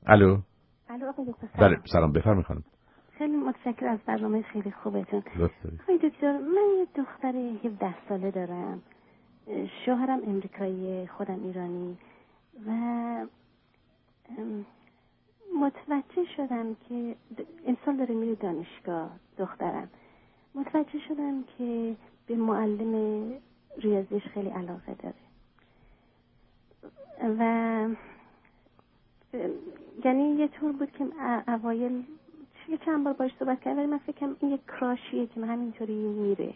الو. آقای دکتر بله سلام، بفرمایید خانم. خیلی متشکرم از برنامه خیلی خوبتون. لطف دارید. آقای دکتر، من یه دختر 17 ساله دارم، شوهرم امریکایی، خودم ایرانی، و متوجه شدم که امسال داره میره دانشگاه. دخترم متوجه شدم که به معلم ریاضیش خیلی علاقه داره و یعنی یه طور بود که اوایل چند بار باش صحبت کردم، ولی من فکرم این یک کراشیه که همینطوری میره،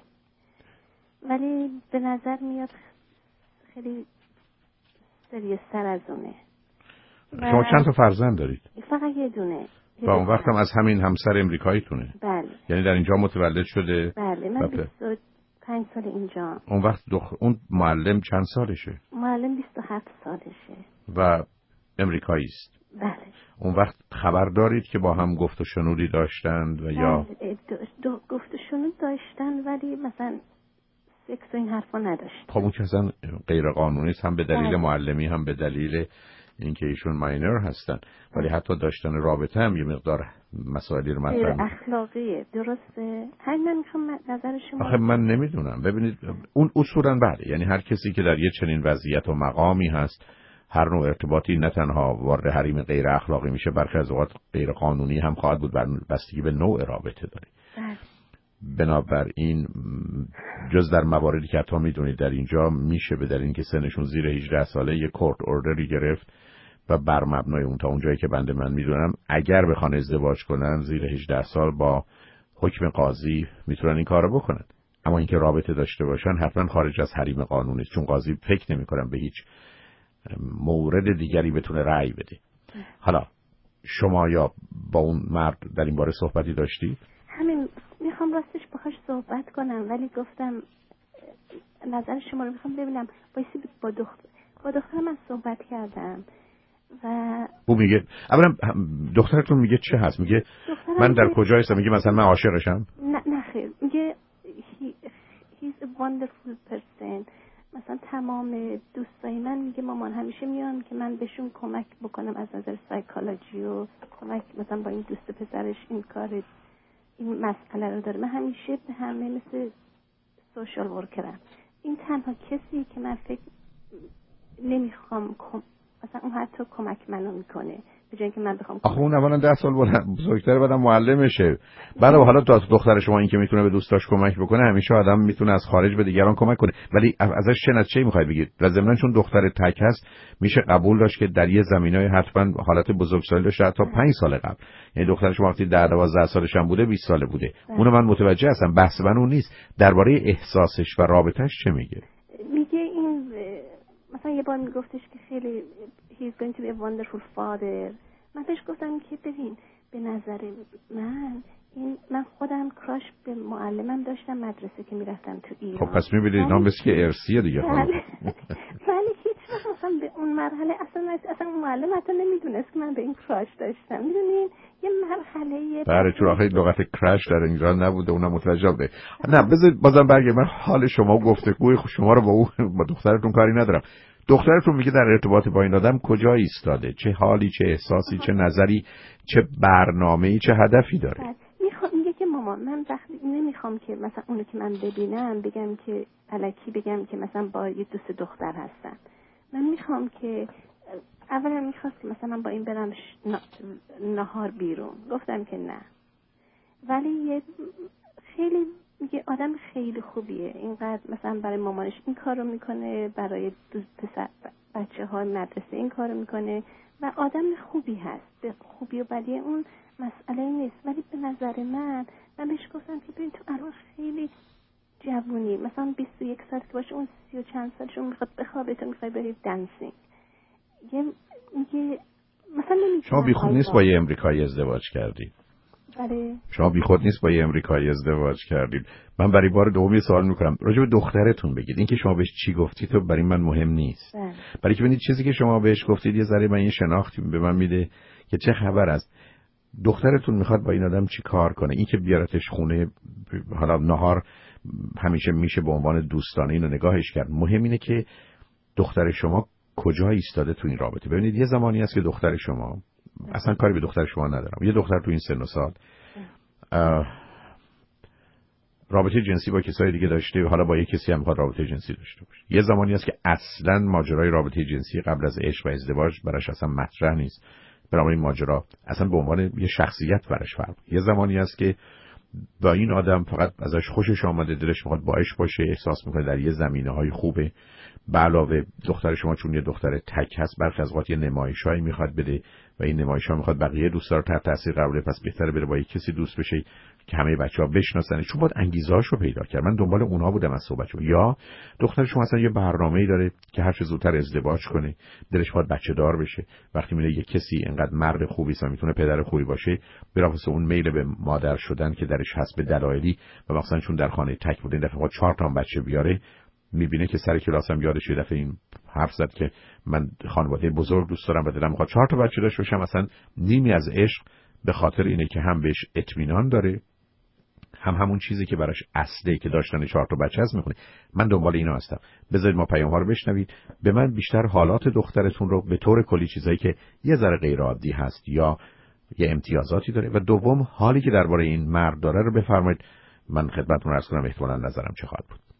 ولی به نظر میاد خیلی سریع‌تر از اونه. شما چند تا فرزند دارید؟ فقط یه دونه. و اون وقت هم از همین همسر امریکاییتونه؟ بله. یعنی در اینجا متولد شده؟ بله، من 25 سال اینجا. اون وقت اون معلم چند سالشه؟ معلم 27 سالشه و امریکایی است. بله. اون وقت خبر دارید که با هم گفت و شنودی داشتند و یا گفت و شنود داشتن، ولی مثلا سکس و این حرفا نداشت. خب اون که اصلا غیر قانونی است، هم به دلیل بله. معلمی هم به دلیل اینکه ایشون ماینر هستن، ولی حتی داشتن رابطه هم یه مقدار مسائلی رو مطرح اخلاقیه. درسته؟ همین من میخوام نظر شما. آخه من نمیدونم. ببینید اون اصولا بله، یعنی هر کسی که در یه چنین وضعیت و مقامی هست، هر نوع ارتباطی نه تنها وارد حریم غیر اخلاقی میشه، برخی از اوقات غیر قانونی هم خواهد بود، بستگی به نوع رابطه داره. بنابراین جز در مواردی که حتی میدونید در اینجا میشه به دلیل اینکه سنشون زیر 18 ساله یک کورت اوردری گرفت و بر مبنای اون تا اونجایی که بنده من میدونم اگر بخوان ازدواج کنن زیر 18 سال با حکم قاضی میتونن این کارو بکنن. اما اینکه رابطه داشته باشن حتما خارج از حریم قانونی، چون قاضی فکر نمی‌کنم به هیچ مورد دیگری بتونه رأی بده. حالا شما یا با اون مرد در این باره صحبتی داشتید؟ همین میخوام راستش باهاش صحبت کنم، ولی گفتم نظر شما رو میخوام ببینم. با دخترم من صحبت کردم و او میگه اولا دخترتون میگه چه هست؟ میگه من در کجا هستم؟ میگه مثلا من عاشقشم؟ نه خیر، میگه he's a wonderful person. مثلا تمام دوستای من میگه مامان همیشه میان که من بهشون کمک بکنم از نظر سایکولوژی و کمک، مثلا با این دوست پسرش این مسئله رو داره. من همیشه به همه مثل سوشال ورکرم. این تنها کسی که من فکر نمیخوام مثلا اون حتی کمک منو میکنه به جای اینکه من بخوام. آخه اون اولا 10 سال بزرگتره، بعدم معلمشه. بعد حالا دختر شما این که میتونه به دوستاش کمک بکنه، همیشه آدم میتونه از خارج به دیگران کمک کنه، ولی ازش چه نتیجه‌ای میخواید بگید؟ و ضمن چون دختر تک هست میشه قبول داشت که در یه زمینای حتما حالت بزرگسالی داشته، حتی 5 سال قبل. یعنی دختر شما وقتی 10-12 سالش هم بوده 20 ساله بوده. اونو من متوجه هستم، بحث من اون نیست. درباره احساسش و رابطش چه میگه؟ میگه این مثلا یه بار میگفتش که خیلی he's going to be a wonderful father. من بهش گفتم که ببین به نظر من خودم کراش به معلمم داشتم مدرسه که میرفتم تو ایران. خب پس میبینید اینا مثل که ارسیه دیگه خانم. ولی هیچ وقت مثلا به اون مرحله اصلا اون معلم حتی نمیدونست که من به این کراش داشتم. میدونین یه مرحله بله چون آخه لغت کراش در اینجا نبوده، اونم متوجه بوده. نه بذارید بازم برگردم. من حال شما و گفتگوی شما رو با دخترتون کاری ندارم. دخترتون میگه در ارتباط با این آدم کجا ایستاده؟ چه حالی، چه احساسی، چه نظری، چه برنامه‌ای، چه هدفی داره؟ میگه که مامان من وقتی نمیخوام که مثلا اونو که من ببینم بگم که الکی بگم که مثلا با یه دوست دختر هستم. من میخوام که اولا میخواست که مثلا من با این برم نهار بیرون. گفتم که نه، ولی یه خیلی میگه آدم خیلی خوبیه، اینقدر مثلا برای مامانش این کارو میکنه، برای پسر بچه‌ها مدرسه این کارو میکنه و آدم خوبی هست. به خوبی و بدی اون مسئله نیست، ولی به نظر من بهش گفتم که ببین تو الان خیلی جوونی، مثلا 21 سال که باشه اون 30 و چند سالشون میخواد بخوابه، تو میخوای بری دنسینگ. میگه مثلا شما بیخود نیست با یه امریکایی ازدواج کردید؟ بله. شما بیخود نیست با یه امریکایی ازدواج کردید؟ من برای بار دومی سوال میکنم راجع به دخترتون بگید. اینکه شما بهش چی گفتید تو برای من مهم نیست. برای که ببینید چیزی که شما بهش گفتید یه ذره من این شناختی به من میده که چه خبر است. دخترتون میخواد با این آدم چی کار کنه؟ این که بیارتش خونه حالا نهار همیشه میشه به عنوان دوستانه اینو نگاهش کرد. مهم اینه که دختر شما کجا ایستاده تو این رابطه. ببینید یه زمانی هست که دختر شما اصلا کاری به دختر شما ندارم. یه دختر تو این سن و سال رابطه جنسی با کسای دیگه داشته، حالا با یک کسی هم میخواد رابطه جنسی داشته باشه. یه زمانی هست که اصلا ماجرای رابطه جنسی قبل از عشق و ازدواج براش اصلا مطرح نیست. برای این ماجرا اصلا به عنوان یه شخصیت براش فرق. یه زمانی هست که با این آدم فقط ازش خوشش آمده، دلش میخواد باش باشه، احساس میکنه در یه زمینه‌های خوبه. به علاوه دختر شما چون یه دختر تک هست، برخی از اوقات یه نمایشایی میخواد بده و این نمایش‌ها میخواد بقیه دوستا رو تحت تاثیر قرار بده، پس بهتره بره با یک کسی دوست بشه که همه بچه‌ها بشناسنش، چون باید انگیزه‌اشو پیدا کرد. من دنبال اونها بودم از صحبتشون. یا دختر شما اصلا یه برنامه‌ای داره که هر چه زودتر ازدواج کنه، دلش میخواد بچه‌دار بشه. وقتی میره یه کسی انقدر مرد خوبی است و میتونه پدر خوبی باشه، بلافاصله اون میل به مادر شدن که درش هست به دلایلی و مثلا چون در خانه تک بوده، این دفعه 4 تا بچه بیاره، میبینه که سر کلاسم یادش یه دفعه این حرف زد که من خانواده بزرگ دوست دارم و دلم میخواد 4 تا بچه داشته باشم. مثلا نیمی از عشق به خاطر اینه که هم بهش اطمینان داره، هم همون چیزی که براش اصله که داشتن 4 تا بچه هست میخونه. من دنبال اینا هستم. بذارید ما پیام‌ها رو بشنوید. به من بیشتر حالات دخترتون رو به طور کلی، چیزایی که یه ذره غیر عادی هست یا یه امتیازاتی داره، و دوم حالی که درباره این مرد داره رو بفرمایید. من خدمتتون عرض کنم احتمالاً نظرم چه خواهد بود.